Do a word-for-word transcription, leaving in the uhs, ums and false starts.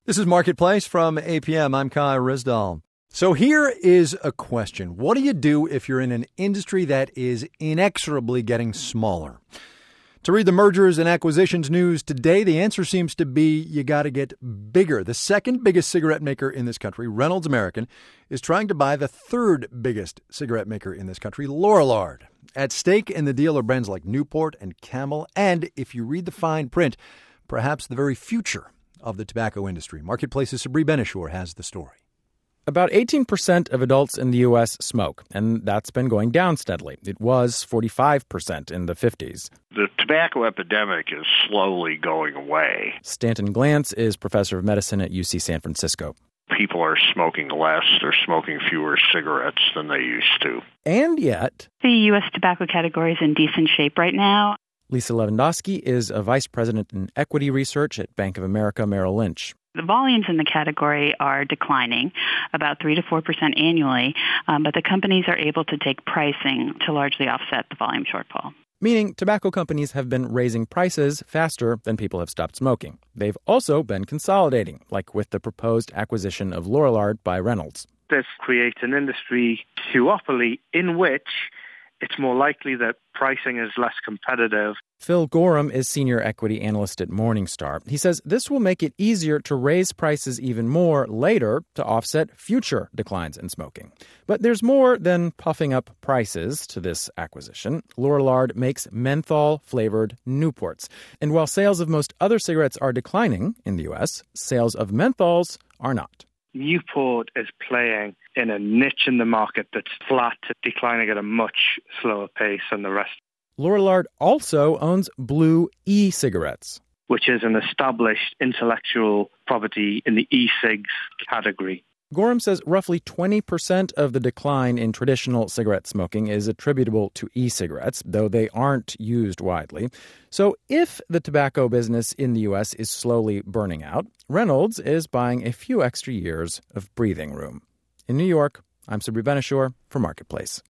This is Marketplace from A P M. I'm Kai Rizdal. So here is a question. What do you do if you're in an industry that is inexorably getting smaller? To read the mergers and acquisitions news today, the answer seems to be you got to get bigger. The second biggest cigarette maker in this country, Reynolds American, is trying to buy the third biggest cigarette maker in this country, Lorillard. At stake in the deal are brands like Newport and Camel, and if you read the fine print, perhaps the very future of the tobacco industry. Marketplace's Sabri Benishur has the story. About eighteen percent of adults in the U S smoke, and that's been going down steadily. It was forty-five percent in the fifties. The tobacco epidemic is slowly going away. Stanton Glantz is professor of medicine at U C San Francisco. People are smoking less. They're smoking fewer cigarettes than they used to. And yet, the U S tobacco category is in decent shape right now. Lisa Lewandowski is a vice president in equity research at Bank of America Merrill Lynch. The volumes in the category are declining about three to four percent annually, um, but the companies are able to take pricing to largely offset the volume shortfall. Meaning tobacco companies have been raising prices faster than people have stopped smoking. They've also been consolidating, like with the proposed acquisition of Lorillard by Reynolds. This creates an industry duopoly in which it's more likely that pricing is less competitive. Phil Gorham is senior equity analyst at Morningstar. He says this will make it easier to raise prices even more later to offset future declines in smoking. But there's more than puffing up prices to this acquisition. Lorillard makes menthol-flavored Newports. And while sales of most other cigarettes are declining in the U S, sales of menthols are not. Newport is playing in a niche in the market that's flat to declining at a much slower pace than the rest. Lorillard also owns Blue e-cigarettes, which is an established intellectual property in the e-cigs category. Gorham says roughly twenty percent of the decline in traditional cigarette smoking is attributable to e-cigarettes, though they aren't used widely. So if the tobacco business in the U S is slowly burning out, Reynolds is buying a few extra years of breathing room. In New York, I'm Sabri Benishur for Marketplace.